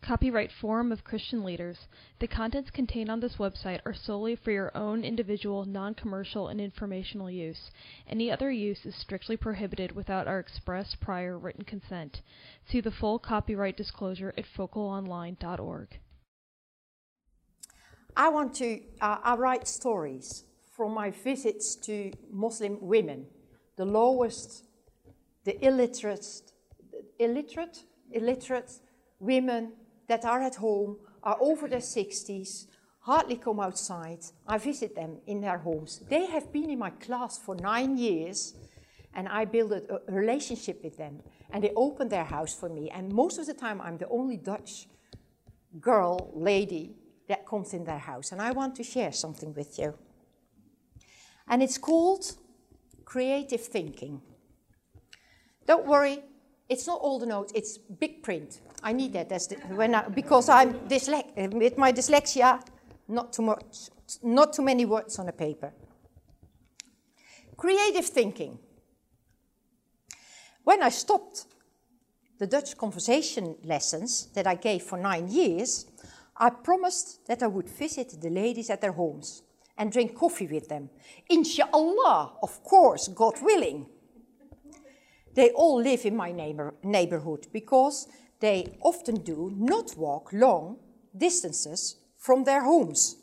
Copyright Forum of Christian Leaders. The contents contained on this website are solely for your own individual, non-commercial, and informational use. Any other use is strictly prohibited without our express prior written consent. See the full copyright disclosure at focalonline.org. I write stories from my visits to Muslim women, the lowest, the illiterate women that are at home, are over their 60s, hardly come outside. I visit them in their homes. They have been in my class for 9 years, and I built a relationship with them. And they opened their house for me, and most of the time I'm the only Dutch lady that comes in their house. And I want to share something with you. And it's called creative thinking. Don't worry, it's not all the notes, it's big print. I need that because I'm with my dyslexia, not too many words on a paper. Creative thinking. When I stopped the Dutch conversation lessons that I gave for 9 years, I promised that I would visit the ladies at their homes and drink coffee with them. Inshallah, of course, God willing. They all live in my neighborhood because they often do not walk long distances from their homes.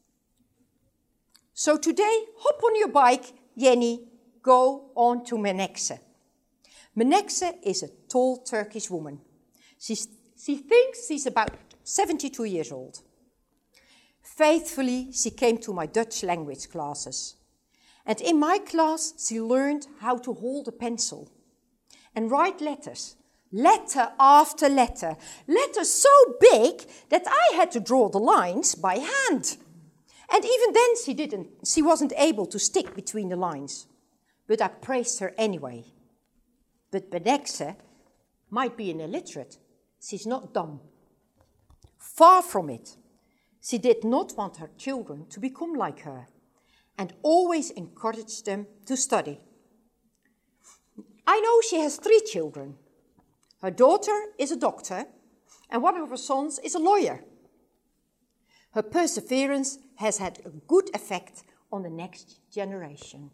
So today, hop on your bike, Jenny, go on to Menekse. Menekse is a tall Turkish woman. She thinks she's about 72 years old. Faithfully, she came to my Dutch language classes. And in my class, she learned how to hold a pencil and write letters, letter after letter, letters so big that I had to draw the lines by hand. And even then she wasn't able to stick between the lines. But I praised her anyway. But Menekse might be an illiterate. She's not dumb. Far from it. She did not want her children to become like her and always encouraged them to study. I know she has 3 children. Her daughter is a doctor, and one of her sons is a lawyer. Her perseverance has had a good effect on the next generation.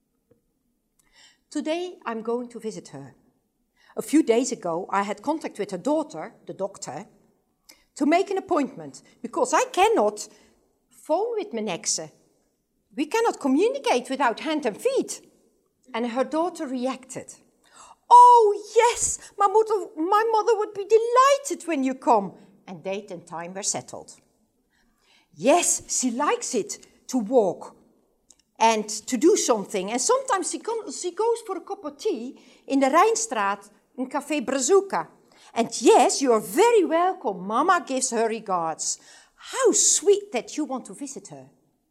Today, I'm going to visit her. A few days ago, I had contact with her daughter, the doctor, to make an appointment, because I cannot phone with Menekse. We cannot communicate without hand and feet. And her daughter reacted. Oh, yes, my mother would be delighted when you come. And date and time were settled. Yes, she likes it to walk and to do something. And sometimes she goes for a cup of tea in the Rijnstraat in Café Brazuca. And yes, you are very welcome. Mama gives her regards. How sweet that you want to visit her.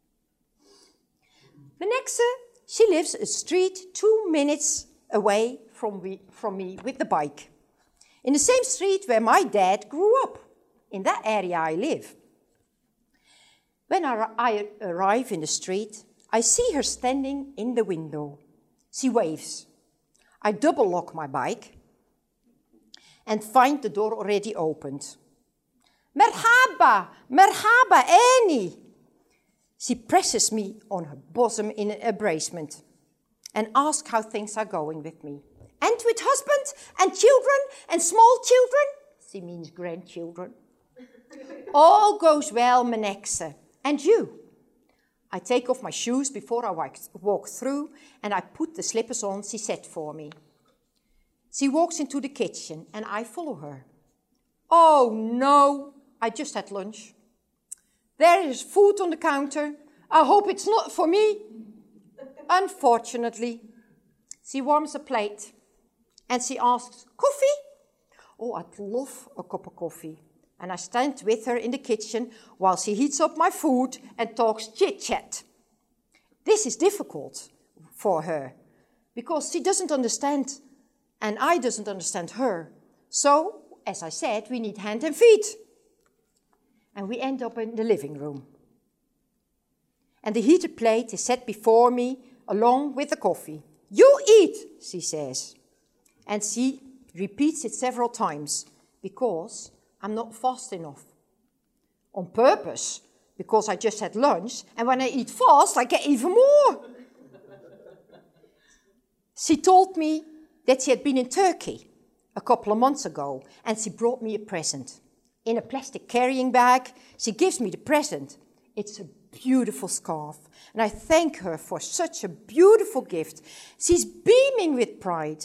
Menekse, she lives a street 2 minutes away from me with the bike. In the same street where my dad grew up. In that area I live. When I arrive in the street, I see her standing in the window. She waves. I double lock my bike and find the door already opened. Merhaba, merhaba, Annie. She presses me on her bosom in an embracement and asks how things are going with me. And with husband and children and small children? She means grandchildren. All goes well, Menekse. And you? I take off my shoes before I walk through and I put the slippers on she set for me. She walks into the kitchen and I follow her. Oh no, I just had lunch. There is food on the counter. I hope it's not for me. Unfortunately, she warms a plate and she asks, coffee? Oh, I'd love a cup of coffee. And I stand with her in the kitchen while she heats up my food and talks chit-chat. This is difficult for her because she doesn't understand and I doesn't understand her. So, as I said, we need hand and feet. And we end up in the living room. And the heated plate is set before me along with the coffee. You eat, she says. And she repeats it several times because I'm not fast enough. On purpose, because I just had lunch, and when I eat fast, I get even more. She told me that she had been in Turkey a couple of months ago, and she brought me a present. In a plastic carrying bag, she gives me the present. It's a beautiful scarf, and I thank her for such a beautiful gift. She's beaming with pride.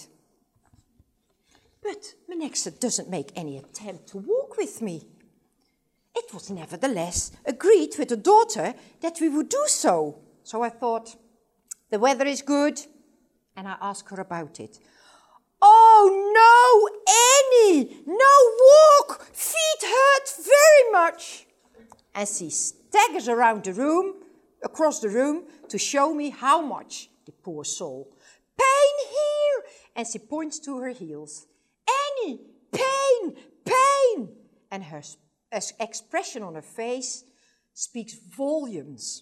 But Menexe doesn't make any attempt to walk with me. It was nevertheless agreed with the daughter that we would do so. So I thought, the weather is good, and I asked her about it. Oh no, Annie, no walk, feet hurt very much. And she staggers around the room, across the room, to show me how much, the poor soul. Pain here, and she points to her heels. Annie, pain, pain. And her expression on her face speaks volumes.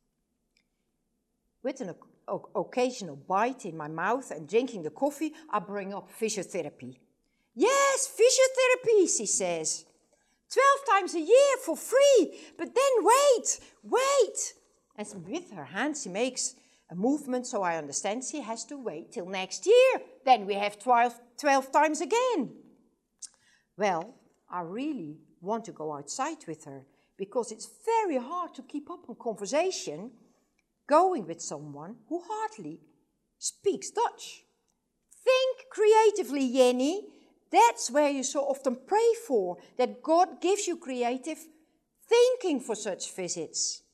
With an occasional bite in my mouth and drinking the coffee, I bring up physiotherapy. Yes, physiotherapy, she says. 12 times a year for free, but then wait. And with her hand she makes a movement, so I understand she has to wait till next year. Then we have 12 times again. Well, I really want to go outside with her, because it's very hard to keep up a conversation going with someone who hardly speaks Dutch. Think creatively, Jenny. That's where you so often pray for, that God gives you creative thinking for such visits.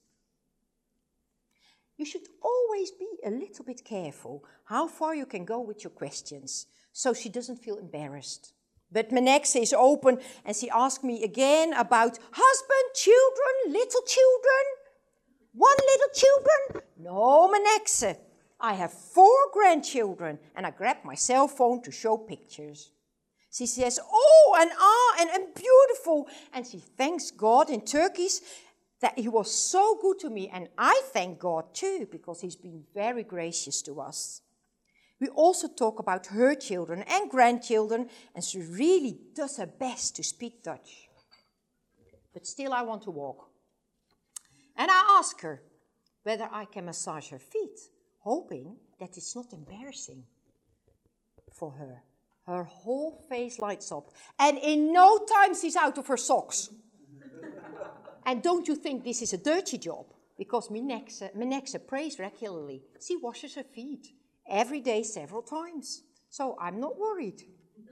You should always be a little bit careful how far you can go with your questions, so she doesn't feel embarrassed. But Menexe is open, and she asked me again about husband, children, little children. 1 little children? No, Menexe. I have 4 grandchildren, and I grab my cell phone to show pictures. She says, oh, and beautiful. And she thanks God in Turkish that he was so good to me. And I thank God too, because he's been very gracious to us. We also talk about her children and grandchildren, and she really does her best to speak Dutch. But still I want to walk. And I ask her whether I can massage her feet, hoping that it's not embarrassing for her. Her whole face lights up, and in no time she's out of her socks. And don't you think this is a dirty job? Because Menexe prays regularly. She washes her feet every day several times, so I'm not worried.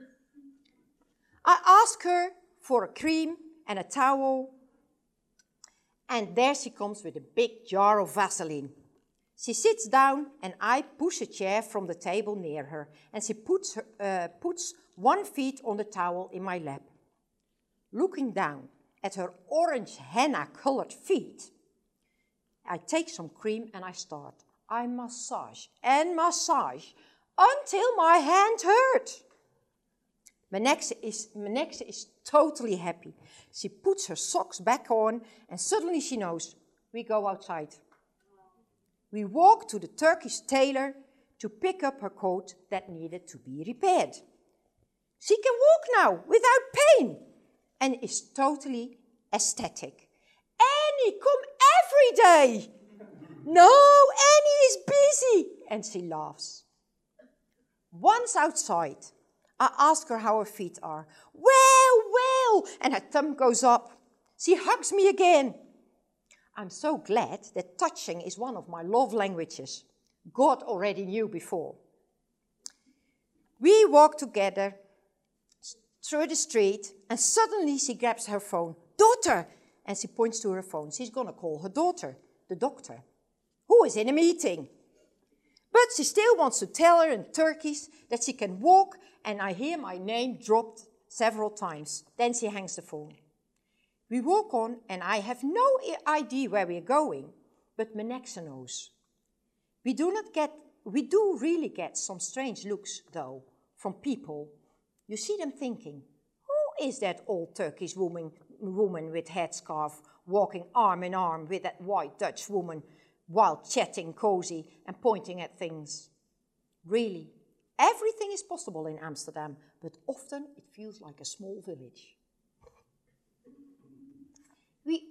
I ask her for a cream and a towel, and there she comes with a big jar of Vaseline. She sits down, and I push a chair from the table near her, and she puts 1 foot on the towel in my lap. Looking down at her orange henna-colored feet, I take some cream and I start. I massage and massage until my hand hurt. Menexe is totally happy. She puts her socks back on, and suddenly she knows we go outside. We walk to the Turkish tailor to pick up her coat that needed to be repaired. She can walk now without pain and is totally ecstatic. Annie, come every day. No, Annie is busy. And she laughs. Once outside, I ask her how her feet are. Well, and her thumb goes up. She hugs me again. I'm so glad that touching is one of my love languages. God already knew before. We walk together through the street, and suddenly she grabs her phone. Daughter! And she points to her phone. She's going to call her daughter, the doctor, who is in a meeting. But she still wants to tell her in Turkish that she can walk, and I hear my name dropped several times. Then she hangs the phone. We walk on, and I have no idea where we're going, but Menexe knows. We do really get some strange looks, though, from people. You see them thinking, who is that old Turkish woman with headscarf walking arm in arm with that white Dutch woman while chatting cozy and pointing at things? Really, everything is possible in Amsterdam, but often it feels like a small village.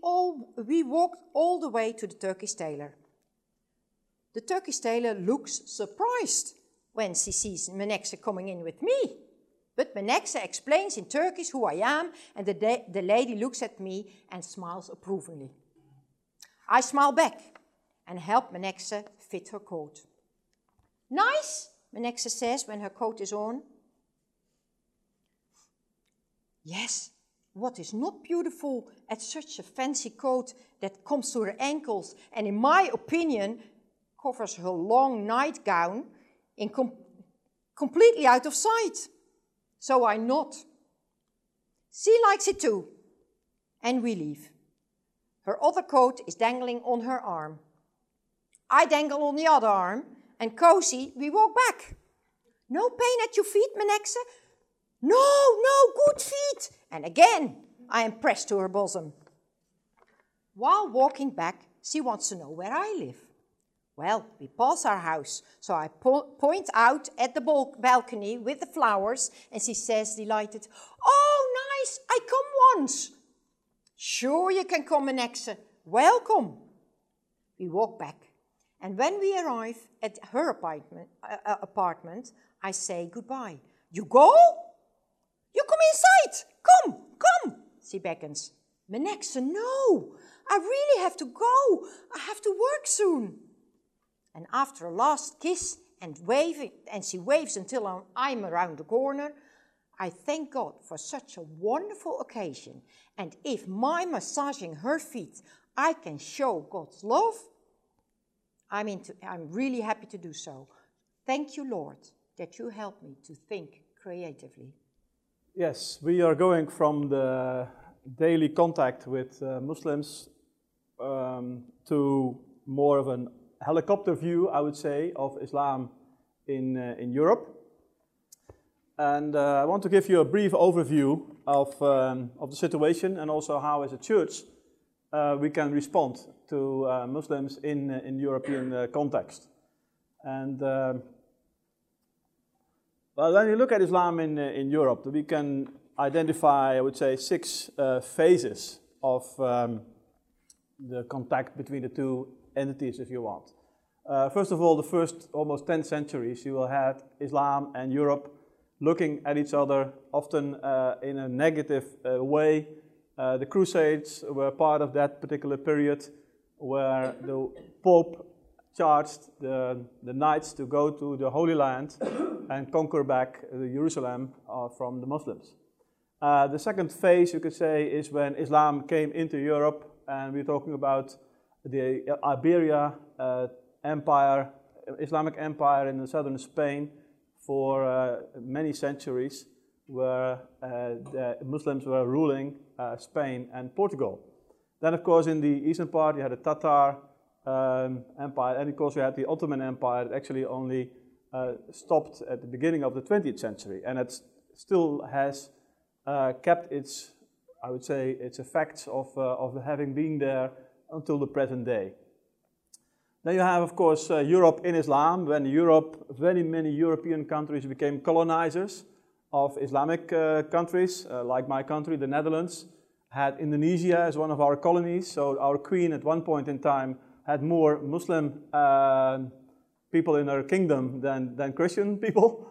walked all the way to the Turkish tailor. The Turkish tailor looks surprised when she sees Menexe coming in with me. But Menexe explains in Turkish who I am, and the lady looks at me and smiles approvingly. I smile back and help Menexe fit her coat. Nice, Menexe says when her coat is on. Yes, what is not beautiful at such a fancy coat that comes to her ankles and, in my opinion, covers her long nightgown completely out of sight? So I nod. She likes it too. And we leave. Her other coat is dangling on her arm. I dangle on the other arm, and cozy, we walk back. No pain at your feet, Menexe? No, good feet. And again, I am pressed to her bosom. While walking back, she wants to know where I live. Well, we pass our house, so I point out at the balcony with the flowers, and she says, delighted, "Oh, nice, I come once." "Sure you can come, Menexe. Welcome." We walk back, and when we arrive at her apartment, I say goodbye. "You go? You come inside. Come, she beckons. "Menexe, no, I really have to go. I have to work soon." And after a last kiss and she waves until I'm around the corner, I thank God for such a wonderful occasion. And if by massaging her feet I can show God's love, I'm really happy to do so. Thank you, Lord, that you help me to think creatively. Yes, we are going from the daily contact with Muslims to more of an helicopter view, I would say, of Islam in Europe. And I want to give you a brief overview of the situation and also how, as a church, we can respond to Muslims in European context. And well, when you look at Islam in Europe, we can identify, I would say, 6 phases of the contact between the two entities, if you want. First of all, the first almost 10 centuries, you will have Islam and Europe looking at each other, often in a negative way. The Crusades were part of that particular period, where the Pope charged the knights to go to the Holy Land and conquer back Jerusalem from the Muslims. The second phase, you could say, is when Islam came into Europe, and we're talking about the Iberia Empire, Islamic Empire in the southern Spain for many centuries, where the Muslims were ruling Spain and Portugal. Then, of course, in the eastern part, you had the Tatar Empire, and of course, you had the Ottoman Empire that actually only stopped at the beginning of the 20th century, and it still has kept its, I would say, its effects of having been there until the present day. Then you have, of course, Europe in Islam. When very many European countries became colonizers of Islamic countries, like my country, the Netherlands, had Indonesia as one of our colonies. So our queen at one point in time had more Muslim people in her kingdom than Christian people.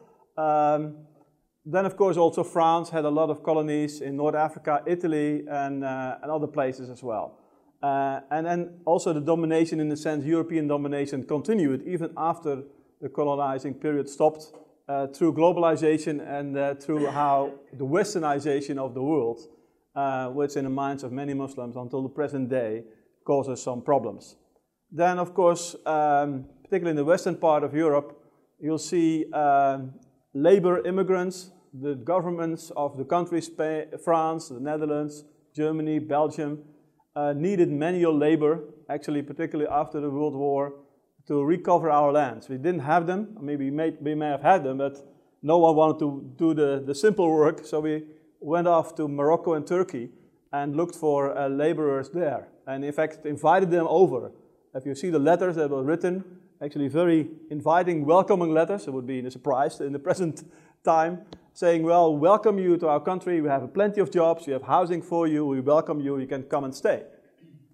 Then, of course, also France had a lot of colonies in North Africa, Italy, and other places as well. And then also the domination, in a sense, European domination continued even after the colonizing period stopped through globalization and through how the westernization of the world, which in the minds of many Muslims until the present day causes some problems. Then, of course, particularly in the western part of Europe, you'll see labor immigrants. The governments of the countries, France, the Netherlands, Germany, Belgium, needed manual labor, actually particularly after the World War, to recover our lands. We didn't have them. Maybe we may have had them, but no one wanted to do the simple work, so we went off to Morocco and Turkey and looked for laborers there, and in fact invited them over. If you see the letters that were written, actually very inviting, welcoming letters, it would be a surprise in the present time, saying, well, welcome you to our country, we have plenty of jobs, we have housing for you, we welcome you, you can come and stay.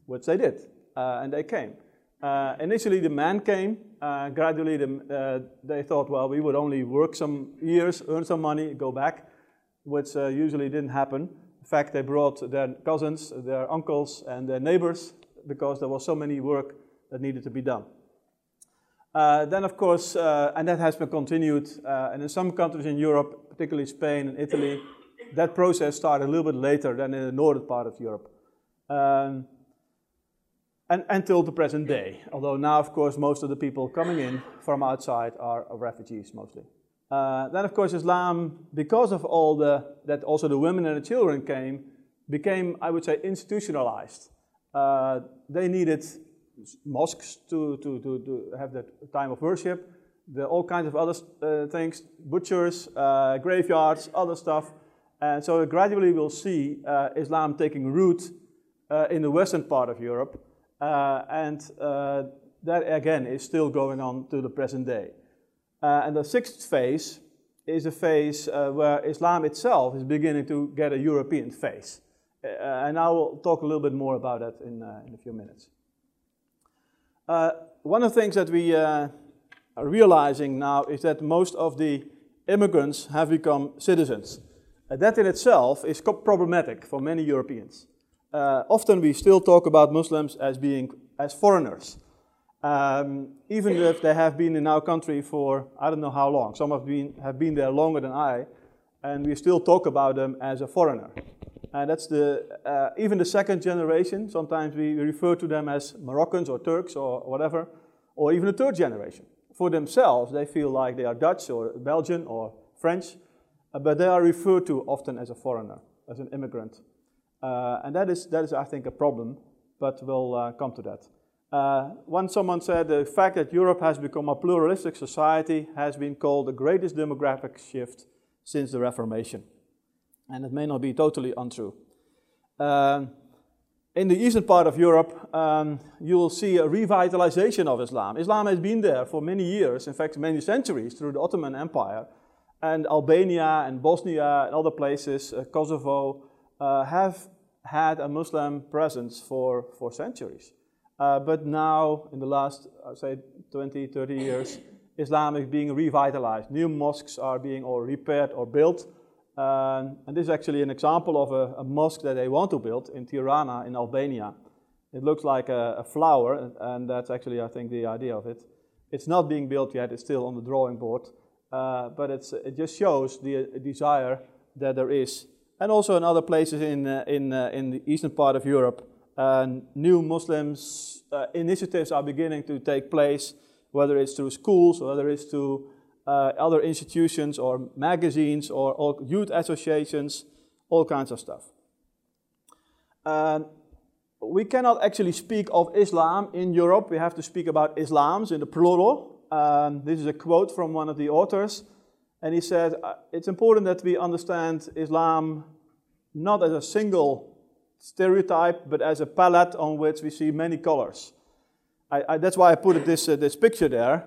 which they did, and they came. Initially, the men came. Gradually, they thought, well, we would only work some years, earn some money, go back, which usually didn't happen. In fact, they brought their cousins, their uncles, and their neighbors, because there was so many work that needed to be done. Then, of course, and that has been continued, and in some countries in Europe, particularly Spain and Italy, that process started a little bit later than in the northern part of Europe. And until the present day, although now, of course, most of the people coming in from outside are refugees mostly. Then, of course, Islam, because of all that also the women and the children became, I would say, institutionalized. They needed mosques to have that time of worship, all kinds of other things, butchers, graveyards, other stuff. And so gradually we'll see Islam taking root in the western part of Europe. And that, again, is still going on to the present day. And the sixth phase is a phase where Islam itself is beginning to get a European face. And I will talk a little bit more about that in a few minutes. One of the things that we are realizing now is that most of the immigrants have become citizens. That in itself is problematic for many Europeans. Often we still talk about Muslims as foreigners, even if they have been in our country for I don't know how long. Some have been there longer than I, and we still talk about them as a foreigner. And that's even the second generation. Sometimes we refer to them as Moroccans or Turks or whatever, or even the third generation. For themselves, they feel like they are Dutch or Belgian or French, but they are referred to often as a foreigner, as an immigrant. And that is, I think, a problem, but we'll come to that. Once someone said the fact that Europe has become a pluralistic society has been called the greatest demographic shift since the Reformation. And it may not be totally untrue. In the eastern part of Europe, you will see a revitalization of Islam. Islam has been there for many years, in fact many centuries, through the Ottoman Empire. And Albania and Bosnia and other places, Kosovo, have had a Muslim presence for centuries. But now, in the last, say, 20, 30 years, Islam is being revitalized. New mosques are being repaired or built. And this is actually an example of a mosque that they want to build in Tirana in Albania. It looks like a flower, and that's actually, I think, the idea of it. It's not being built yet, it's still on the drawing board. But it just shows the desire that there is. And also in other places in the eastern part of Europe, new Muslims initiatives are beginning to take place, whether it's through schools or whether it's through other institutions or magazines or youth associations, all kinds of stuff. We cannot actually speak of Islam in Europe. We have to speak about Islams in the plural. This is a quote from one of the authors. And he said, it's important that we understand Islam not as a single stereotype, but as a palette on which we see many colors. That's why I put this picture there.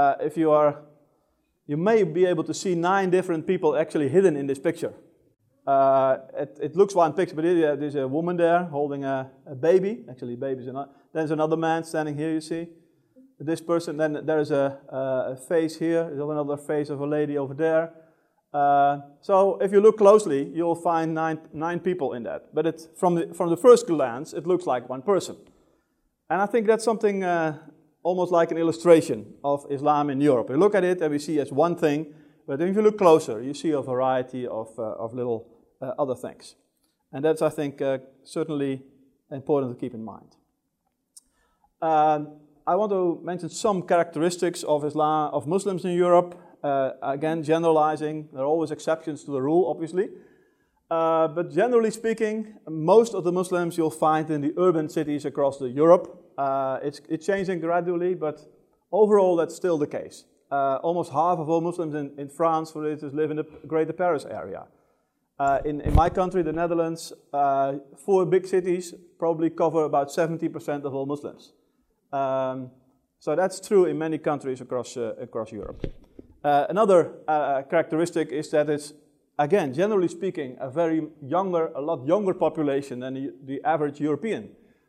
You may be able to see 9 different people actually hidden in this picture. It looks one picture, but there's a woman there holding a baby. Actually, babies are not. There's another man standing here, you see. This person, then there's a face here. There's another face of a lady over there. So if you look closely, you'll find nine people in that. But from the first glance, it looks like one person. And I think that's something almost like an illustration of Islam in Europe. We look at it and we see it as one thing, but if you look closer, you see a variety of little other things. And that's, I think, certainly important to keep in mind. I want to mention some characteristics of Islam, of Muslims in Europe. Again, generalizing. There are always exceptions to the rule, obviously. But generally speaking, most of the Muslims you'll find in the urban cities across Europe. It's changing gradually, but overall that's still the case. Almost half of all Muslims in France, for instance, live in the Greater Paris area. In my country, the Netherlands, 4 big cities probably cover about 70% of all Muslims. So that's true in many countries across Europe. Another characteristic is that it's, again, generally speaking, a lot younger population than the average European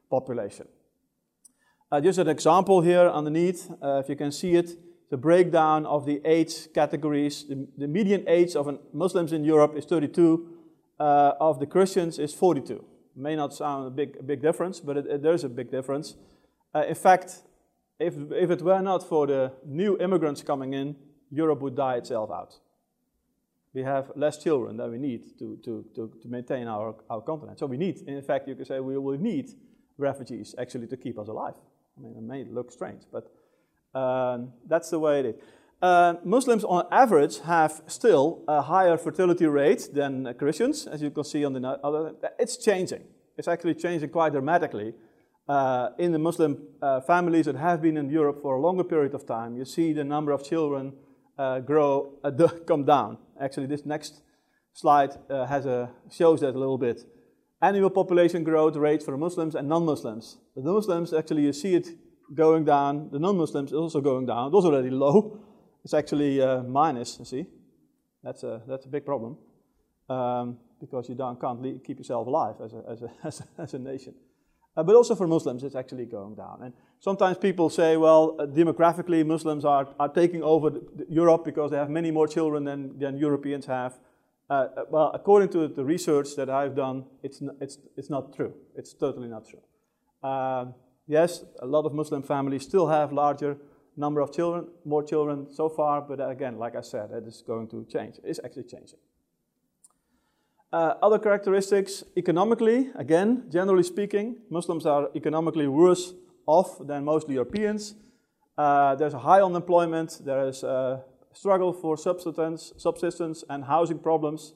population. Just an example here underneath, if you can see it, the breakdown of the age categories. The median age of Muslims in Europe is 32, of the Christians is 42. May not sound a big difference, but there's a big difference. In fact, if it were not for the new immigrants coming in, Europe would die itself out. We have less children than we need to maintain our continent. So we need, in fact, you could say we will need refugees actually to keep us alive. I mean, it may look strange, but that's the way it is. Muslims on average have still a higher fertility rate than Christians, as you can see on the other. It's changing. It's actually changing quite dramatically. In the Muslim families that have been in Europe for a longer period of time, you see the number of children come down. Actually, this next slide shows that a little bit. Annual population growth rates for Muslims and non-Muslims. The Muslims, actually, you see it going down. The non-Muslims is also going down. It was already low. It's actually minus, you see. That's a big problem because you can't keep yourself alive as a nation. But also for Muslims, it's actually going down. And sometimes people say, well, demographically, Muslims are taking over Europe because they have many more children than Europeans have. Well, according to the research that I've done, it's not true. It's totally not true. Yes, a lot of Muslim families still have larger number of children, more children so far, but again, like I said, it is going to change. It's actually changing. Other characteristics, economically, again, generally speaking, Muslims are economically worse off than most Europeans. There's a high unemployment, there is a struggle for subsistence and housing problems.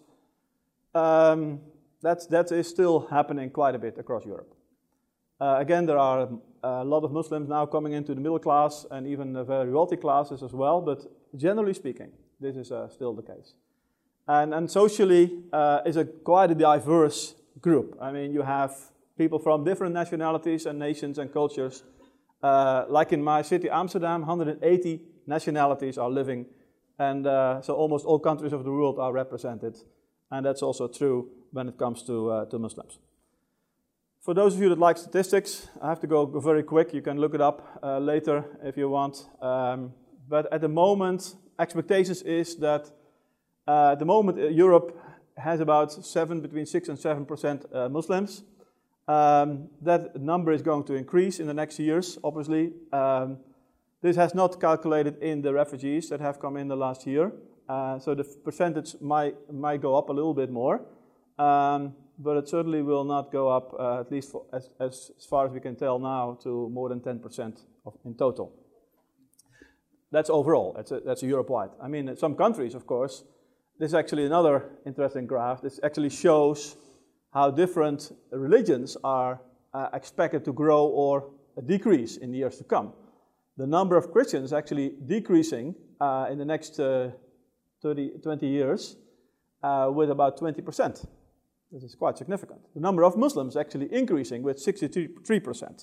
That is still happening quite a bit across Europe. Again, there are a lot of Muslims now coming into the middle class and even the very wealthy classes as well, but generally speaking, this is still the case. And socially, is quite a diverse group. I mean, you have people from different nationalities and nations and cultures. Like in my city, Amsterdam, 180 nationalities are living, and so almost all countries of the world are represented. And that's also true when it comes to Muslims. For those of you that like statistics, I have to go very quick. You can look it up later if you want. But at the moment, expectations is that at the moment Europe has about between 6 and 7% Muslims. That number is going to increase in the next years, obviously. This has not calculated in the refugees that have come in the last year. So the percentage might go up a little bit more. But it certainly will not go up, at least as far as we can tell now, to more than 10% in total. That's overall, that's Europe-wide. I mean, in some countries, of course, this is actually another interesting graph. This actually shows how different religions are expected to grow or decrease in the years to come. The number of Christians is actually decreasing in the next 20 years with about 20%. This is quite significant. The number of Muslims actually increasing with 63%.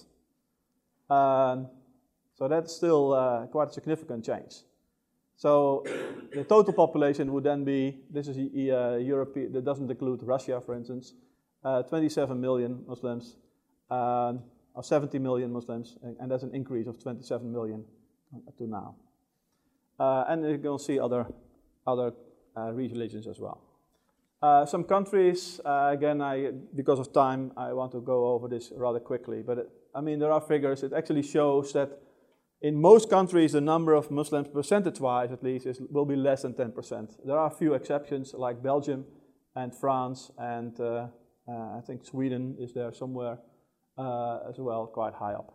So that's still quite a significant change. So the total population would then be, this is Europe, that doesn't include Russia, for instance, 27 million Muslims, or 70 million Muslims, and that's an increase of 27 million to now. And you can see other religions as well. Some countries, again, because of time, I want to go over this rather quickly. But I mean, there are figures. It actually shows that in most countries, the number of Muslims, percentage-wise at least, will be less than 10%. There are a few exceptions, like Belgium and France, and I think Sweden is there somewhere as well, quite high up.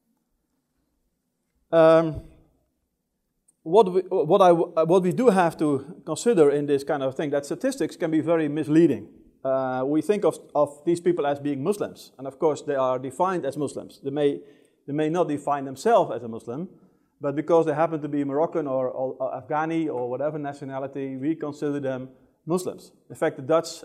What we do have to consider in this kind of thing, that statistics can be very misleading. We think of these people as being Muslims, and of course they are defined as Muslims. They may not define themselves as a Muslim, but because they happen to be Moroccan or Afghani or whatever nationality, we consider them Muslims. In fact, the Dutch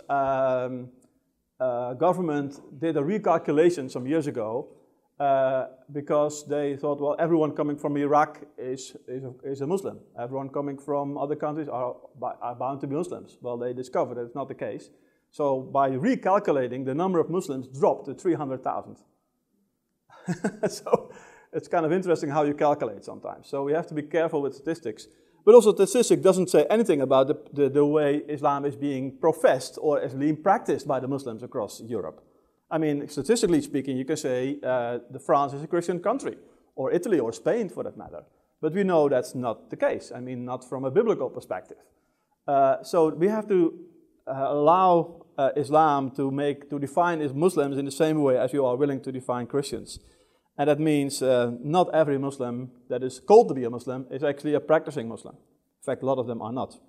government did a recalculation some years ago because they thought, well, everyone coming from Iraq is a Muslim. Everyone coming from other countries are bound to be Muslims. Well, they discovered that it's not the case. So by recalculating, the number of Muslims dropped to 300,000. So it's kind of interesting how you calculate sometimes. So we have to be careful with statistics. But also statistics doesn't say anything about the way Islam is being professed or is being practiced by the Muslims across Europe. I mean, statistically speaking, you can say France is a Christian country, or Italy or Spain for that matter. But we know that's not the case. I mean, not from a biblical perspective. So we have to allow Islam to define as Muslims in the same way as you are willing to define Christians. And that means not every Muslim that is called to be a Muslim is actually a practicing Muslim. In fact, a lot of them are not.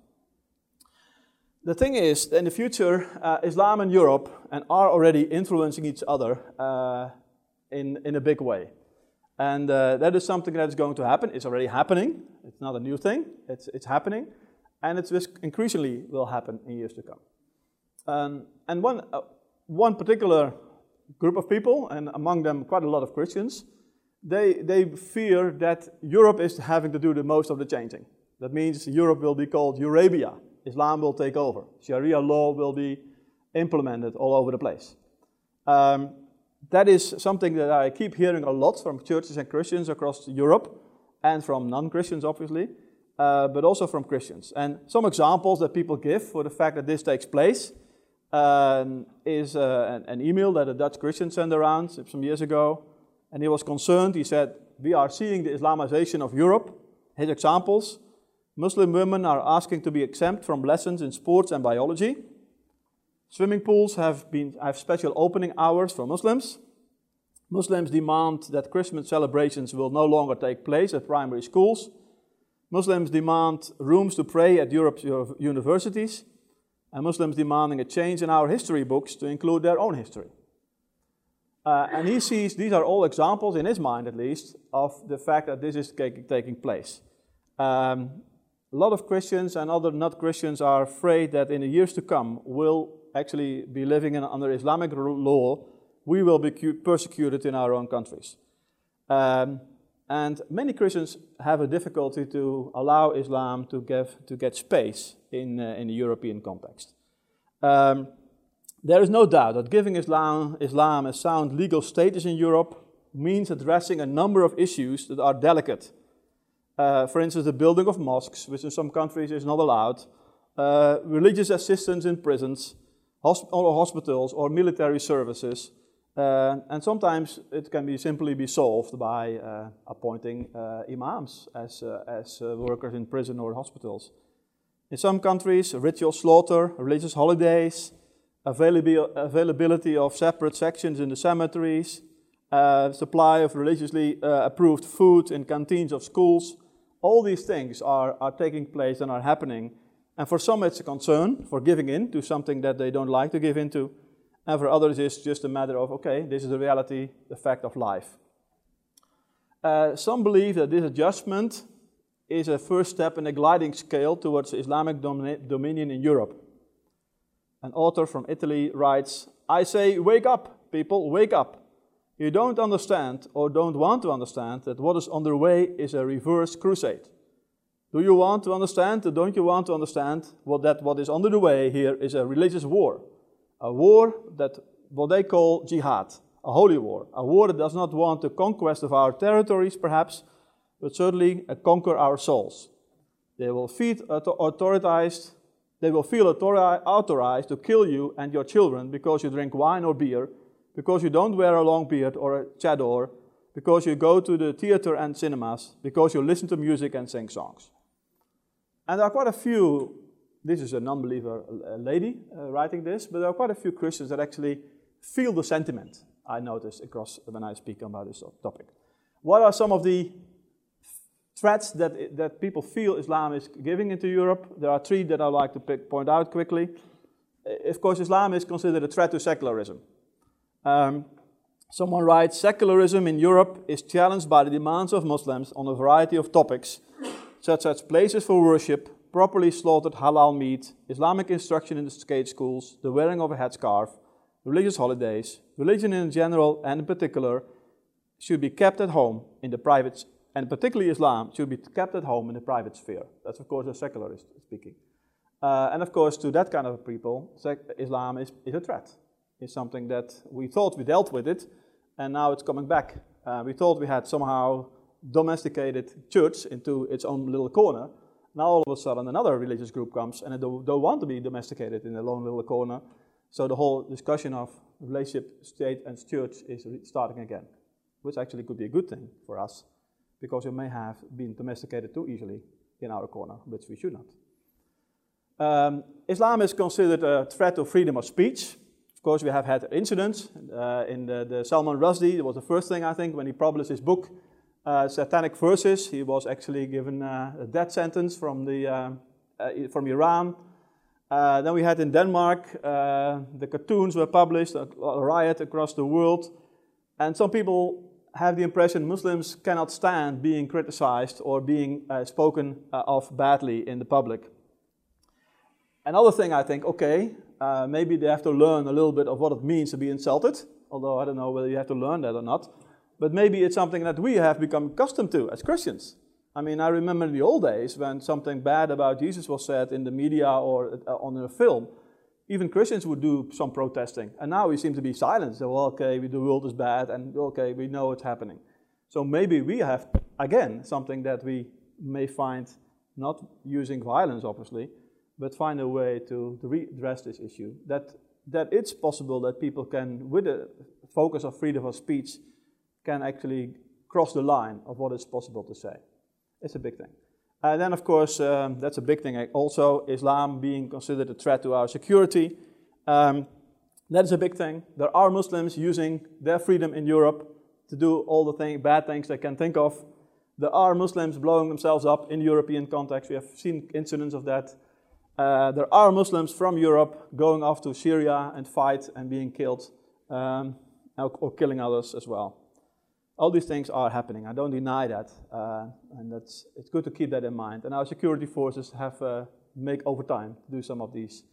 The thing is, in the future, Islam and Europe are already influencing each other in a big way. And that is something that is going to happen. It's already happening. It's not a new thing. It's happening. And it increasingly will happen in years to come. And one particular group of people, and among them quite a lot of Christians, they fear that Europe is having to do the most of the changing. That means Europe will be called Eurabia. Islam will take over. Sharia law will be implemented all over the place. That is something that I keep hearing a lot from churches and Christians across Europe, and from non-Christians obviously, but also from Christians. And some examples that people give for the fact that this takes place is an email that a Dutch Christian sent around some years ago, and he was concerned. He said, "We are seeing the Islamization of Europe." His examples: Muslim women are asking to be exempt from lessons in sports and biology. Swimming pools have special opening hours for Muslims. Muslims demand that Christmas celebrations will no longer take place at primary schools. Muslims demand rooms to pray at Europe's universities. And Muslims demanding a change in our history books to include their own history. And he sees, these are all examples, in his mind at least, of the fact that this is taking place. A lot of Christians and other not-Christians are afraid that in the years to come, we'll actually be living under Islamic law. We will be persecuted in our own countries. And many Christians have a difficulty to allow Islam to get space in the European context. There is no doubt that giving Islam a sound legal status in Europe means addressing a number of issues that are delicate. For instance, the building of mosques, which in some countries is not allowed, religious assistance in prisons, hospitals or military services, and sometimes it can simply be solved by appointing imams as workers in prison or hospitals. In some countries, ritual slaughter, religious holidays, availability of separate sections in the cemeteries, supply of religiously approved food in canteens of schools, all these things are taking place and are happening. And for some it's a concern for giving in to something that they don't like to give into. And for others it's just a matter of, okay, this is the reality, the fact of life. Some believe that this adjustment is a first step in a gliding scale towards Islamic dominion in Europe. An author from Italy writes, "I say, wake up, people, wake up. You don't understand or don't want to understand that what is underway is a reverse crusade. Do you want to understand or don't you want to understand what is under the way here is a religious war? A war that what they call jihad, a holy war. A war that does not want the conquest of our territories perhaps, but certainly conquer our souls. They will feel authorized to kill you and your children because you drink wine or beer, because you don't wear a long beard or a chador, because you go to the theater and cinemas, because you listen to music and sing songs." And there are quite a few, this is a non-believer lady writing this, but there are quite a few Christians that actually feel the sentiment, I notice, across when I speak about this topic. What are some of the threats that people feel Islam is giving into Europe? There are three that I'd like to point out quickly. Of course, Islam is considered a threat to secularism. Someone writes, "Secularism in Europe is challenged by the demands of Muslims on a variety of topics, such as places for worship, properly slaughtered halal meat, Islamic instruction in the state schools, the wearing of a headscarf, religious holidays, religion in general and in particular should be kept at home in the private, and particularly Islam should be kept at home in the private sphere." That's of course a secularist speaking. And of course to that kind of people, Islam is a threat. It's something that we thought we dealt with it, and now it's coming back We thought we had somehow domesticated church into its own little corner. Now all of a sudden another religious group comes and they don't want to be domesticated in their own little corner. So the whole discussion of relationship, state and church is starting again, which actually could be a good thing for us, because we may have been domesticated too easily in our corner, which we should not. Islam is considered a threat to freedom of speech. Of course, we have had incidents. In the Salman Rushdie, it was the first thing, I think, when he published his book, Satanic Verses. He was actually given a death sentence from Iran. Then we had in Denmark, the cartoons were published, a riot across the world. And some people have the impression Muslims cannot stand being criticized or being spoken of badly in the public. Another thing I think, okay, maybe they have to learn a little bit of what it means to be insulted, although I don't know whether you have to learn that or not. But maybe it's something that we have become accustomed to as Christians. I mean, I remember in the old days when something bad about Jesus was said in the media or on a film, even Christians would do some protesting. And now we seem to be silent. So, well, okay, the world is bad, and okay, we know it's happening. So maybe we have, again, something that we may find not using violence, obviously, but find a way to redress this issue. That it's possible that people can, with the focus of freedom of speech, can actually cross the line of what is possible to say. It's a big thing. And then, of course, that's a big thing also, Islam being considered a threat to our security. That is a big thing. There are Muslims using their freedom in Europe to do all the bad things they can think of. There are Muslims blowing themselves up in European context. We have seen incidents of that. There are Muslims from Europe going off to Syria and fight and being killed, or killing others as well. All these things are happening. I don't deny that, and it's good to keep that in mind. And our security forces have make overtime to do some of these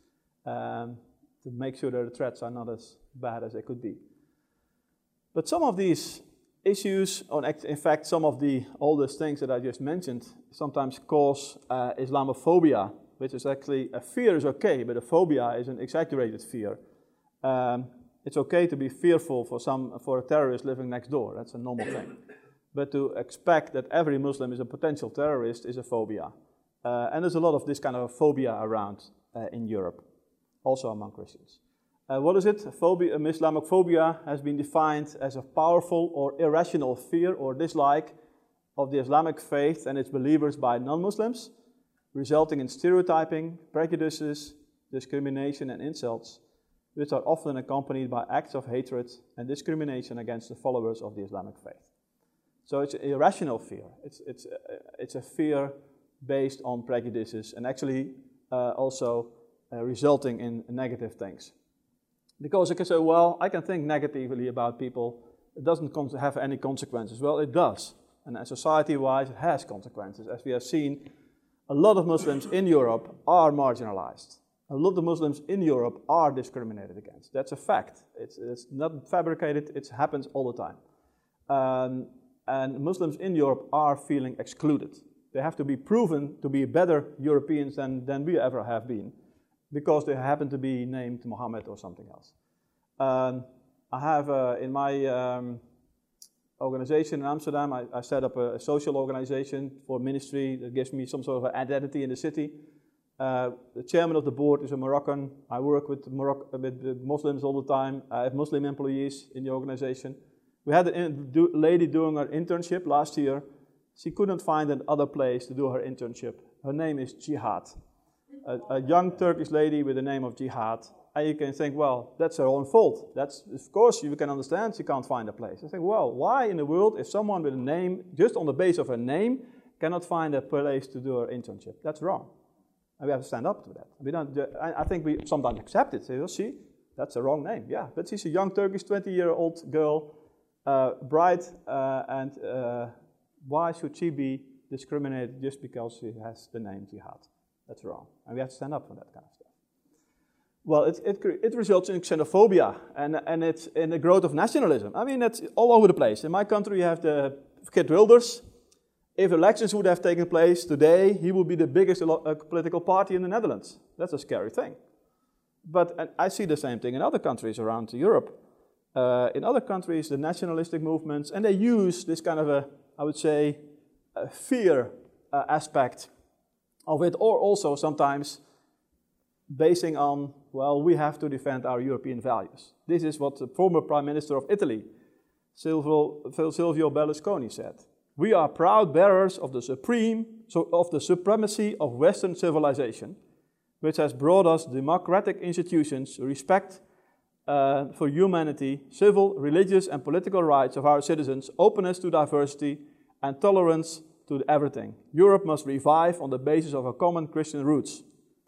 to make sure that the threats are not as bad as they could be. But some of these issues, in fact, some of the oldest things that I just mentioned, sometimes cause Islamophobia, which is actually a fear is okay, but a phobia is an exaggerated fear. It's okay to be fearful for a terrorist living next door. That's a normal thing. But to expect that every Muslim is a potential terrorist is a phobia. And there's a lot of this kind of phobia around in Europe, also among Christians. What is it? Islamophobia has been defined as a powerful or irrational fear or dislike of the Islamic faith and its believers by non-Muslims, resulting in stereotyping, prejudices, discrimination, and insults, which are often accompanied by acts of hatred and discrimination against the followers of the Islamic faith. So it's an irrational fear. It's a fear based on prejudices and actually also resulting in negative things. Because you can say, well, I can think negatively about people. It doesn't have any consequences. Well, it does. And society-wise, it has consequences. As we have seen, a lot of Muslims in Europe are marginalized. A lot of Muslims in Europe are discriminated against. That's a fact. It's not fabricated. It happens all the time. And Muslims in Europe are feeling excluded. They have to be proven to be better Europeans than we ever have been, because they happen to be named Muhammad or something else. I have in my organization in Amsterdam, I set up a social organization for ministry that gives me some sort of identity in the city. The chairman of the board is a Moroccan. I work with Muslims all the time. I have Muslim employees in the organization. We had a lady doing her internship last year. She couldn't find another place to do her internship. Her name is Jihad. A young Turkish lady with the name of Jihad. And you can think, well, that's her own fault. Of course, you can understand she can't find a place. I think, well, why in the world, if someone with a name, just on the basis of her name, cannot find a place to do her internship? That's wrong. And we have to stand up to that. We don't. I think we sometimes accept it. Say, well, see, that's a wrong name. Yeah, but she's a young Turkish 20-year-old girl, bright, and why should she be discriminated just because she has the name Jihad? That's wrong. And we have to stand up for that kind of stuff. Well, it results in xenophobia, and it's in the growth of nationalism. I mean, that's all over the place. In my country, you have the Geert Wilders. If elections would have taken place today, he would be the biggest political party in the Netherlands. That's a scary thing. But I see the same thing in other countries around Europe. In other countries, the nationalistic movements, and they use this kind of a, I would say, a fear aspect of it, or also sometimes basing on, well, we have to defend our European values. This is what the former Prime Minister of Italy, Silvio Berlusconi, said. We are proud bearers of the supremacy of Western civilization, which has brought us democratic institutions, respect for humanity, civil, religious, and political rights of our citizens, openness to diversity, and tolerance to everything. Europe must revive on the basis of our common Christian roots.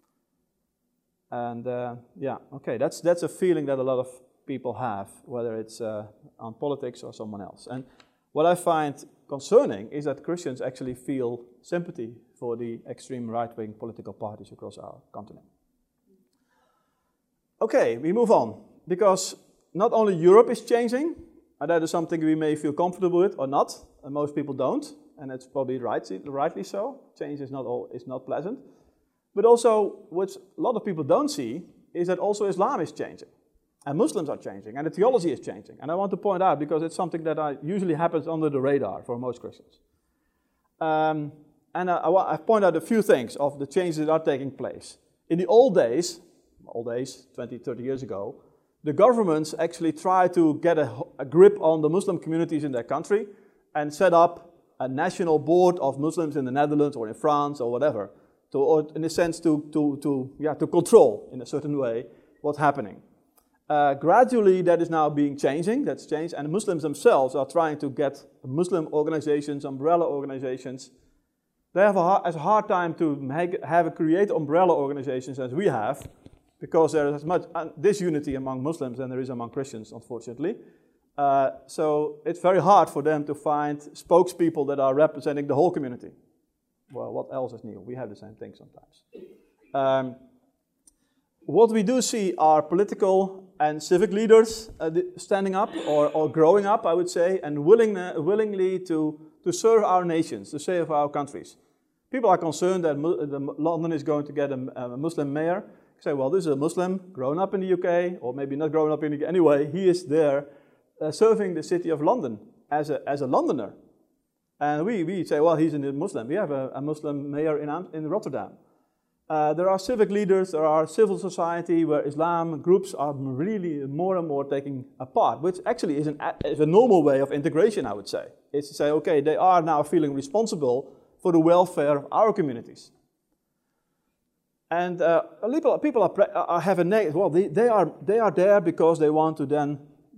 And that's a feeling that a lot of people have, whether it's on politics or someone else. And what I find concerning is that Christians actually feel sympathy for the extreme right-wing political parties across our continent. Okay, we move on, because not only Europe is changing, and that is something we may feel comfortable with or not, and most people don't, and it's probably rightly so. Change is not pleasant. But also, what a lot of people don't see is that also Islam is changing, and Muslims are changing, and the theology is changing. And I want to point out, because it's something that usually happens under the radar for most Christians. I point out a few things of the changes that are taking place. In the old days, 20, 30 years ago, the governments actually tried to get a grip on the Muslim communities in their country and set up a national board of Muslims in the Netherlands or in France or whatever, in a sense to control in a certain way what's happening. Gradually, that is now changing, that's changed, and the Muslims themselves are trying to get Muslim organizations, umbrella organizations. They have as hard time to create umbrella organizations as we have, because there is as much disunity among Muslims than there is among Christians, unfortunately. So it's very hard for them to find spokespeople that are representing the whole community. Well, what else is new? We have the same thing sometimes. What we do see are political and civic leaders standing up or growing up, I would say, and willingly to serve our nations, to serve our countries. People are concerned that London is going to get a Muslim mayor. Say, well, this is a Muslim grown up in the UK, or maybe not grown up in the UK. Anyway, he is there serving the city of London as a Londoner. And we say, well, he's a Muslim. We have a Muslim mayor in Rotterdam. There are civic leaders, there are civil society where Islam groups are really more and more taking a part, which actually is a normal way of integration, I would say. It's to say, okay, they are now feeling responsible for the welfare of our communities. And people they are there because they want to then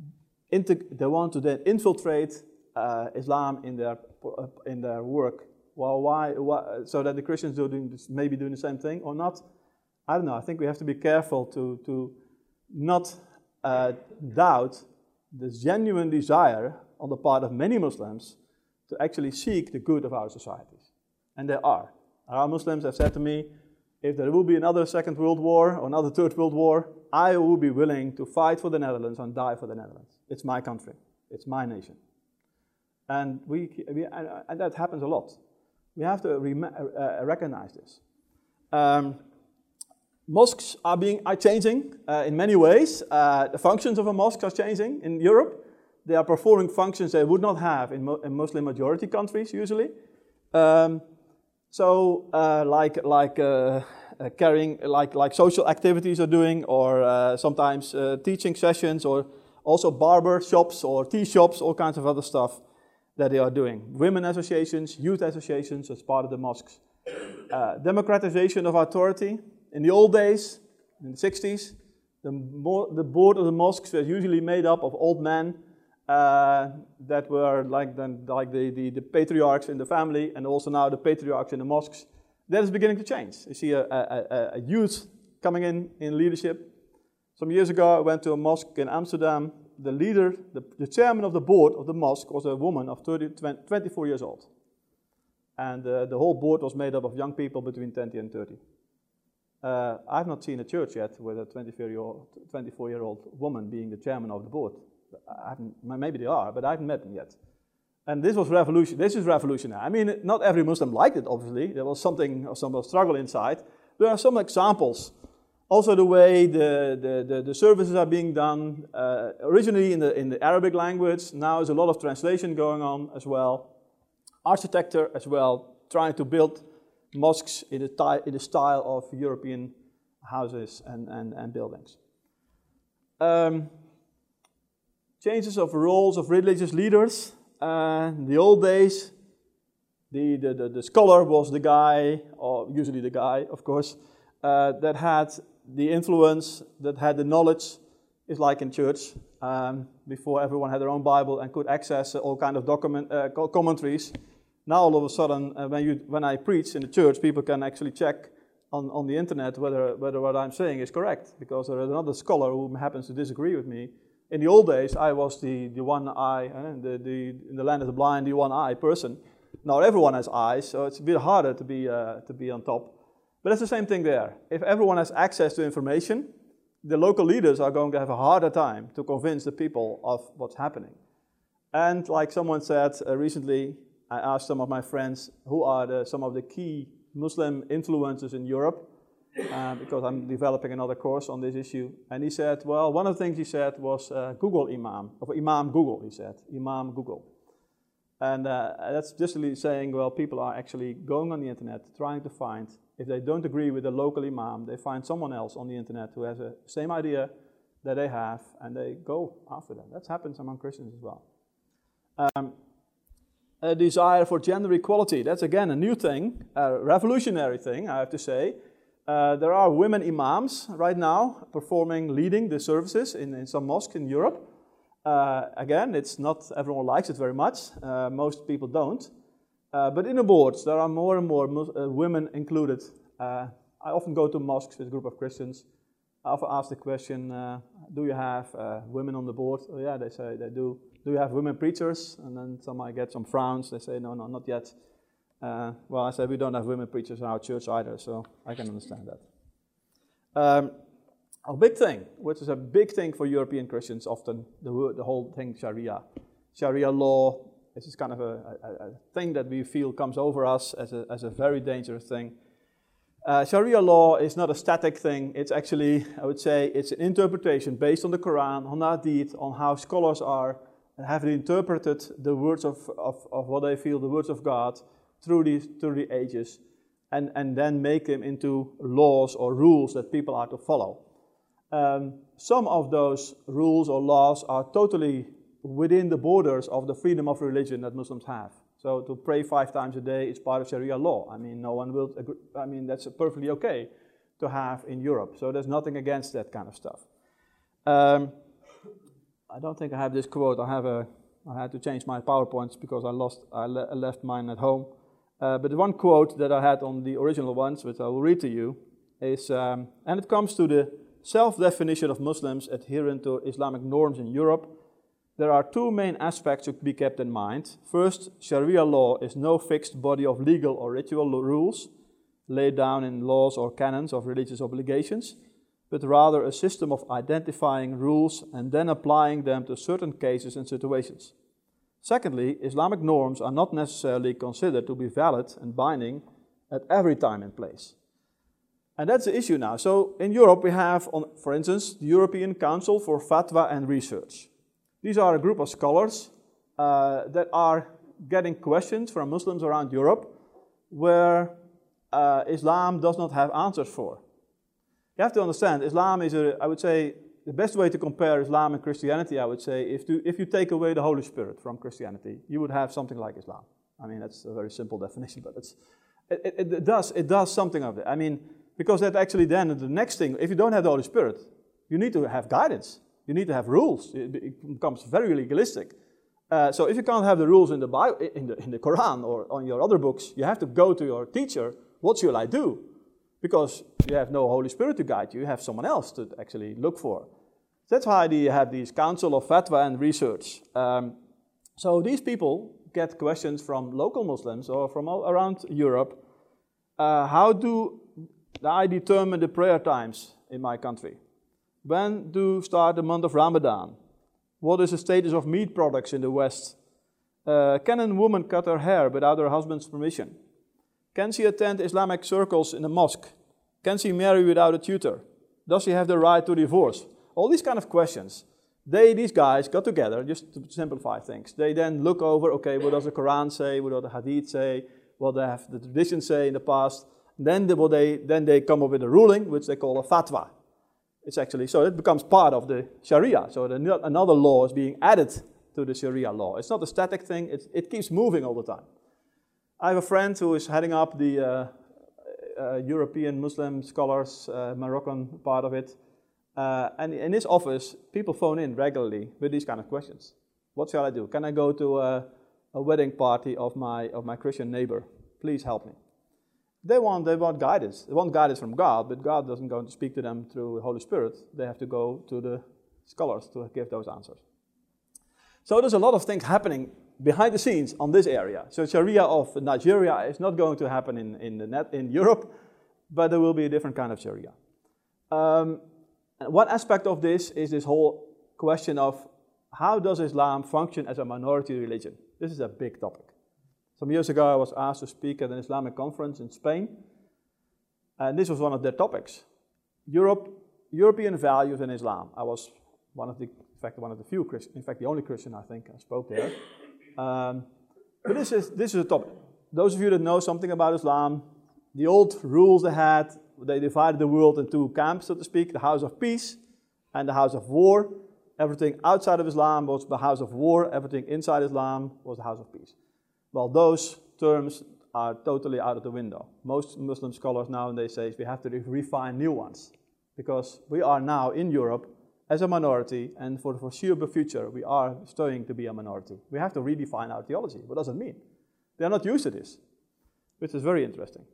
infiltrate Islam in their work. Well, why? So that the Christians maybe doing the same thing or not? I don't know. I think we have to be careful to not doubt the genuine desire on the part of many Muslims to actually seek the good of our societies. And there are. Our Muslims have said to me, if there will be another Second World War or another Third World War, I will be willing to fight for the Netherlands and die for the Netherlands. It's my country. It's my nation. And and that happens a lot. We have to recognize this. Mosques are changing in many ways. The functions of a mosque are changing in Europe. They are performing functions they would not have in Muslim majority countries usually. Carrying like social activities are doing, or sometimes teaching sessions, or also barber shops or tea shops, all kinds of other stuff that they are doing. Women associations, youth associations as part of the mosques. Democratization of authority. In the old days, in the 60s, the board of the mosques was usually made up of old men that were like the patriarchs in the family, and also now the patriarchs in the mosques. That is beginning to change. You see a youth coming in leadership. Some years ago, I went to a mosque in Amsterdam. The leader, the chairman of the board of the mosque was a woman of 24 years old. And the whole board was made up of young people between 20 and 30. I've not seen a church yet with a 24-year-old woman being the chairman of the board. Maybe they are, but I haven't met them yet. And this was revolution. This is revolutionary. I mean, not every Muslim liked it, obviously. There was some struggle inside. There are some examples Also the way the services are being done, originally in the Arabic language, now there's a lot of translation going on as well. Architecture as well, trying to build mosques in the style of European houses and buildings. Changes of roles of religious leaders. In the old days, the scholar was the guy, or usually the guy, of course, that had the influence, that had the knowledge. It's like in church, before everyone had their own Bible and could access all kind of commentaries. Now all of a sudden, when I preach in the church, people can actually check on the internet whether what I'm saying is correct, because there is another scholar who happens to disagree with me. In the old days, I was the one eye, in the land of the blind, the one eye person. Now everyone has eyes, so it's a bit harder to be on top. But it's the same thing there. If everyone has access to information, the local leaders are going to have a harder time to convince the people of what's happening. And like someone said recently, I asked some of my friends who are some of the key Muslim influencers in Europe, because I'm developing another course on this issue. And he said, well, one of the things he said was Google Imam, or Imam Google, he said, Imam Google. And that's just really saying, well, people are actually going on the internet, trying to find, if they don't agree with the local Imam, they find someone else on the internet who has the same idea that they have, and they go after them. That happens among Christians as well. A desire for gender equality, that's again a new thing, a revolutionary thing, I have to say. There are women imams right now leading the services in some mosques in Europe. Again, it's not everyone likes it very much. Most people don't. But in the boards, there are more and more women included. I often go to mosques with a group of Christians. I often ask the question, do you have women on the board? Oh, yeah, they say they do. Do you have women preachers? And then some might get some frowns. They say, no, not yet. Well, I say we don't have women preachers in our church either, so I can understand that. A big thing, which is a big thing for European Christians often, the whole thing Sharia. Sharia law, this is kind of a thing that we feel comes over us as a very dangerous thing. Sharia law is not a static thing. It's actually, I would say, it's an interpretation based on the Quran, on the Hadith, on how scholars have interpreted the words of what they feel, the words of God, through the ages, and then make them into laws or rules that people are to follow. Some of those rules or laws are totally within the borders of the freedom of religion that Muslims have. So to pray 5 times a day is part of Sharia law. I mean, no one will agree. I mean, that's perfectly okay to have in Europe. So there's nothing against that kind of stuff. I don't think I have this quote. I had to change my PowerPoints because I left mine at home. But the one quote that I had on the original ones, which I will read to you, is, and it comes to the self-definition of Muslims adherent to Islamic norms in Europe. There are 2 main aspects to be kept in mind. First, Sharia law is no fixed body of legal or ritual rules laid down in laws or canons of religious obligations, but rather a system of identifying rules and then applying them to certain cases and situations. Secondly, Islamic norms are not necessarily considered to be valid and binding at every time and place. And that's the issue now. So in Europe we have, for instance, the European Council for Fatwa and Research. These are a group of scholars that are getting questions from Muslims around Europe where Islam does not have answers for. You have to understand, Islam is, I would say, the best way to compare Islam and Christianity, I would say, if you take away the Holy Spirit from Christianity, you would have something like Islam. I mean, that's a very simple definition, but it does something of it. I mean, because that actually then, the next thing, if you don't have the Holy Spirit, you need to have guidance. You need to have rules. It becomes very legalistic. So if you can't have the rules in the Bible, in the Quran or on your other books, you have to go to your teacher. What should I do? Because you have no Holy Spirit to guide you. You have someone else to actually look for. That's why you have these Council of Fatwa and Research. So these people get questions from local Muslims or from all around Europe. How do I determine the prayer times in my country? When to start the month of Ramadan? What is the status of meat products in the West? Can a woman cut her hair without her husband's permission? Can she attend Islamic circles in a mosque? Can she marry without a tutor? Does she have the right to divorce? All these kind of questions. These guys got together, just to simplify things. They then look over, okay, what does the Quran say? What does the Hadith say? What have the traditions say in the past? Then they come up with a ruling, which they call a fatwa. It's actually, so it becomes part of the Sharia. So another law is being added to the Sharia law. It's not a static thing, it keeps moving all the time. I have a friend who is heading up the European Muslim scholars, Moroccan part of it. And in his office, people phone in regularly with these kind of questions. What shall I do? Can I go to a wedding party of my Christian neighbor? Please help me. They want guidance. They want guidance from God, but God doesn't go to speak to them through the Holy Spirit. They have to go to the scholars to give those answers. So there's a lot of things happening behind the scenes on this area. So Sharia of Nigeria is not going to happen in Europe, but there will be a different kind of Sharia. One aspect of this is this whole question of how does Islam function as a minority religion? This is a big topic. Some years ago I was asked to speak at an Islamic conference in Spain, and this was one of their topics. European values in Islam. I was one of the few Christians, in fact the only Christian I think I spoke there. But this is a topic. Those of you that know something about Islam, the old rules they divided the world into two camps, so to speak, the house of peace and the house of war. Everything outside of Islam was the house of war, everything inside Islam was the house of peace. Well, those terms are totally out of the window. Most Muslim scholars nowadays say we have to refine new ones, because we are now in Europe as a minority, and for the foreseeable future, we are studying to be a minority. We have to redefine our theology. What does it mean? They are not used to this, which is very interesting.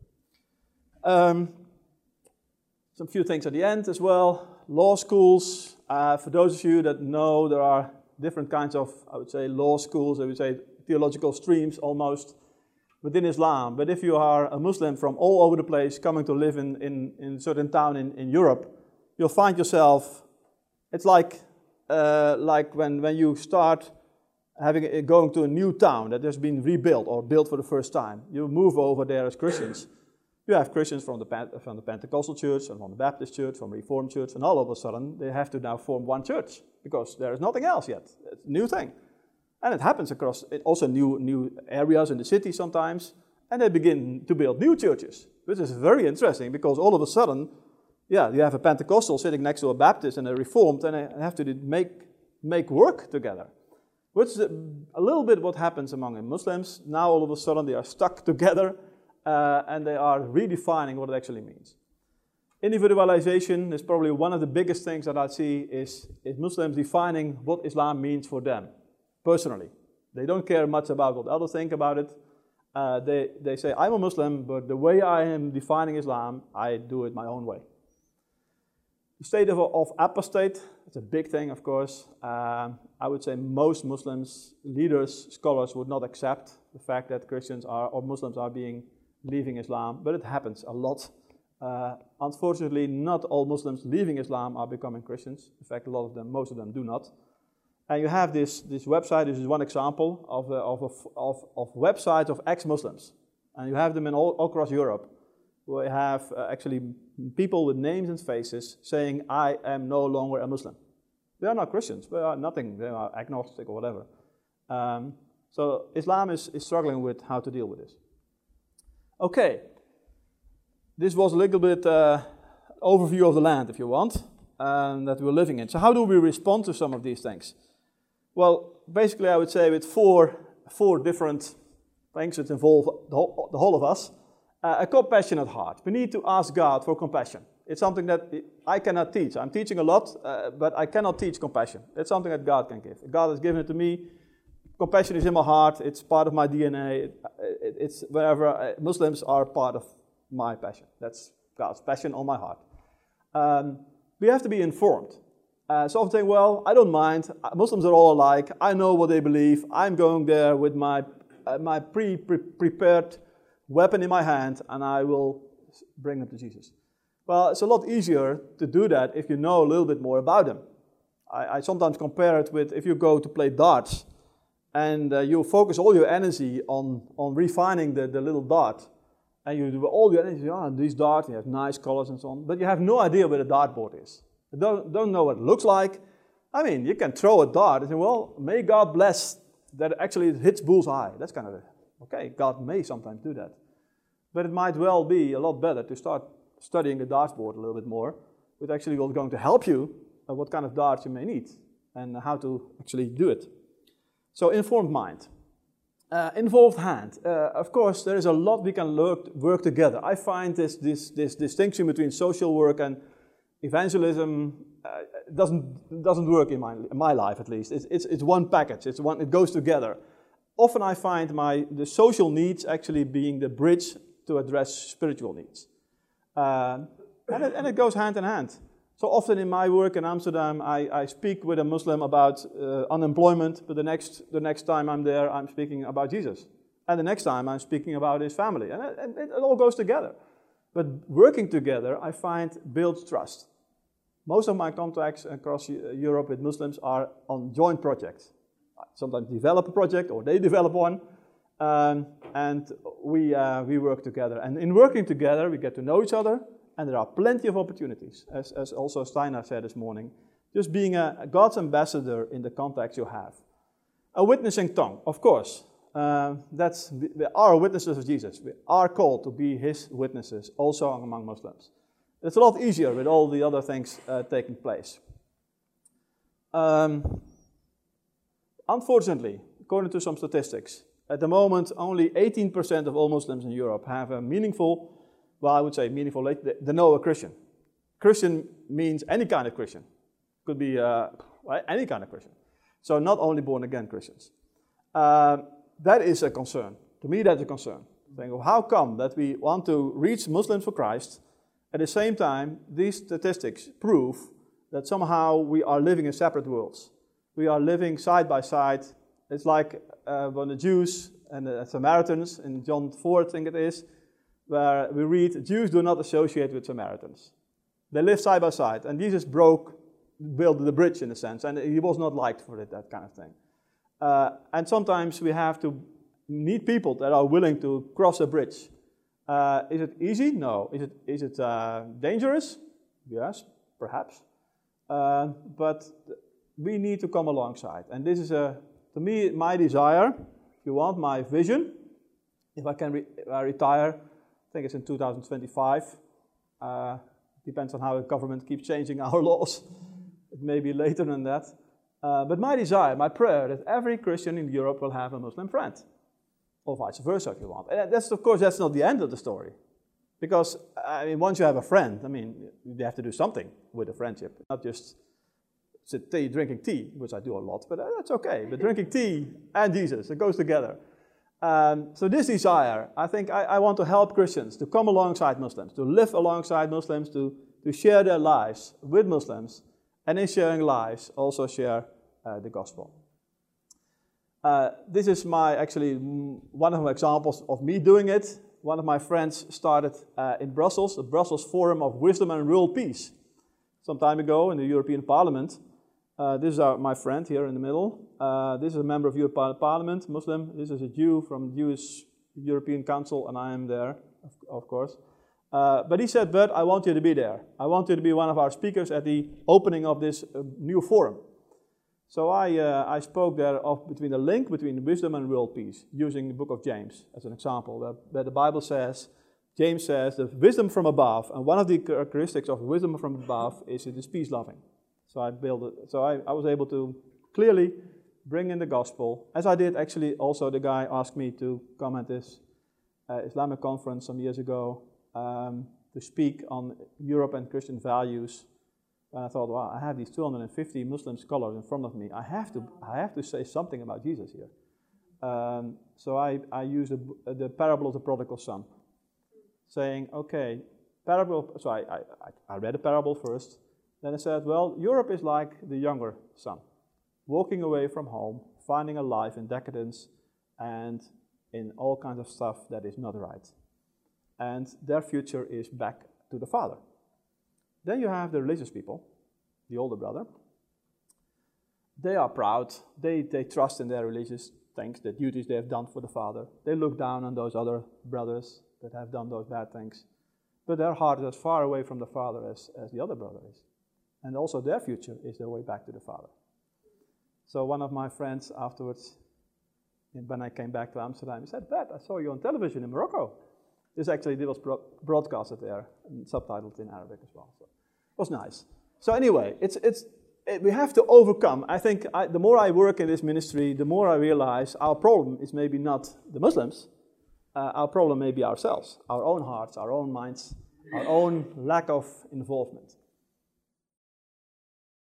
Some few things at the end as well. Law schools. For those of you that know, there are different kinds of, I would say, law schools. I would say theological streams almost within Islam. But if you are a Muslim from all over the place coming to live in a certain town in Europe, you'll find yourself. It's like when you start going to a new town that has been rebuilt or built for the first time. You move over there as Christians. You have Christians from the Pentecostal church and from the Baptist church, from the Reformed church, and all of a sudden they have to now form one church because there is nothing else yet. It's a new thing. And it happens across also new areas in the city sometimes, and they begin to build new churches, which is very interesting because all of a sudden, you have a Pentecostal sitting next to a Baptist and a Reformed, and they have to make work together. Which is a little bit what happens among Muslims. Now all of a sudden they are stuck together, and they are redefining what it actually means. Individualization is probably one of the biggest things that I see is Muslims defining what Islam means for them, personally. They don't care much about what others think about it. They say, I'm a Muslim, but the way I am defining Islam, I do it my own way. The state of apostate, it's a big thing, of course. I would say most Muslims, leaders, scholars would not accept the fact that Christians or Muslims are leaving Islam, but it happens a lot. Unfortunately, not all Muslims leaving Islam are becoming Christians. In fact, most of them do not. And you have this website. This is one example of websites of ex-Muslims, and you have them all across Europe. We have actually people with names and faces saying, I am no longer a Muslim. They are not Christians, they are nothing, they are agnostic or whatever. So Islam is struggling with how to deal with this. Okay, this was a little bit overview of the land, if you want, that we're living in. So how do we respond to some of these things? Well, basically I would say with four different things that involve the whole of us. A compassionate heart. We need to ask God for compassion. It's something that I cannot teach. I'm teaching a lot, but I cannot teach compassion. It's something that God can give. God has given it to me. Compassion is in my heart. It's part of my DNA. It's wherever Muslims are part of my passion. That's God's passion on my heart. We have to be informed. So I'm saying, well, I don't mind. Muslims are all alike. I know what they believe. I'm going there with my prepared weapon in my hand, and I will bring them to Jesus. Well, it's a lot easier to do that if you know a little bit more about them. I sometimes compare it with if you go to play darts, and you focus all your energy on refining the little dart. And you do all the energy, these darts, you have nice colors and so on, but you have no idea where the dartboard is. You don't know what it looks like. I mean, you can throw a dart and say, well, may God bless that actually it hits bullseye. That's kind of it. Okay, God may sometimes do that. But it might well be a lot better to start studying the dartboard a little bit more, which actually will going to help you what kind of darts you may need and how to actually do it. So informed mind. Involved hand. Of course, there is a lot we can work together. I find this distinction between social work and evangelism doesn't work in my life, at least. It's one package. It goes together. Often I find the social needs actually being the bridge to address spiritual needs, and it goes hand in hand. So often in my work in Amsterdam, I speak with a Muslim about unemployment, but the next time I'm there, I'm speaking about Jesus. And the next time, I'm speaking about his family. And it all goes together. But working together, I find, builds trust. Most of my contacts across Europe with Muslims are on joint projects. I sometimes develop a project, or they develop one, and we work together. And in working together, we get to know each other, and there are plenty of opportunities, as also Steiner said this morning, just being a God's ambassador in the contacts you have. A witnessing tongue, of course. We are witnesses of Jesus. We are called to be his witnesses, also among Muslims. It's a lot easier with all the other things taking place. Unfortunately, according to some statistics, at the moment only 18% of all Muslims in Europe have a meaningful, well, I would say meaningful, they know a Christian. Christian means any kind of Christian. Could be any kind of Christian. So not only born-again Christians. That is a concern. To me, that's a concern. Saying, well, how come that we want to reach Muslims for Christ, at the same time, these statistics prove that somehow we are living in separate worlds. We are living side by side. It's like when the Jews and the Samaritans, in John 4, I think it is, where we read, Jews do not associate with Samaritans. They live side by side, and Jesus built the bridge in a sense, and he was not liked for it, that kind of thing. And sometimes we have to meet people that are willing to cross a bridge. Is it easy? No. Is it dangerous? Yes, perhaps. But we need to come alongside. And this is, to me, my desire, if you want, my vision. If I can retire, I think it's in 2025. Depends on how the government keeps changing our laws. It may be later than that. But my desire, my prayer, that every Christian in Europe will have a Muslim friend. Or vice versa, if you want. And that's, of course, that's not the end of the story. Because, I mean, once you have a friend, I mean, you have to do something with a friendship. Not just sit drinking tea, which I do a lot, but that's okay. But drinking tea and Jesus, it goes together. So this desire, I think I want to help Christians to come alongside Muslims, to live alongside Muslims, to share their lives with Muslims, and in sharing lives, also share the gospel. This is one of my examples of me doing it. One of my friends started in Brussels, the Brussels Forum of Wisdom and Rural Peace, some time ago in the European Parliament. This is my friend here in the middle. This is a member of European Parliament, Muslim. This is a Jew from the Jewish European Council, and I am there, of course. But he said, Bert, I want you to be there. I want you to be one of our speakers at the opening of this new forum. So I spoke there between the link between wisdom and world peace, using the book of James as an example, where the Bible says, James says, the wisdom from above, and one of the characteristics of wisdom from above is it is peace-loving. So I was able to clearly bring in the gospel, as I did actually also the guy asked me to come at this Islamic conference some years ago to speak on Europe and Christian values. And I thought, wow, I have these 250 Muslim scholars in front of me. I have to say something about Jesus here. So I used the parable of the prodigal son, saying, okay, I read the parable first. Then I said, well, Europe is like the younger son, walking away from home, finding a life in decadence and in all kinds of stuff that is not right. And their future is back to the father. Then you have the religious people, the older brother. They are proud. They trust in their religious things, the duties they have done for the father. They look down on those other brothers. that have done those bad things. But their heart is as far away from the Father as the other brother is. And also their future is their way back to the Father. So one of my friends afterwards, when I came back to Amsterdam, he said, "Dad, I saw you on television in Morocco." This was broadcasted there and subtitled in Arabic as well. So it was nice. So anyway, we have to overcome. I think the more I work in this ministry, the more I realize our problem is maybe not the Muslims. Our problem may be ourselves, our own hearts, our own minds, our own lack of involvement.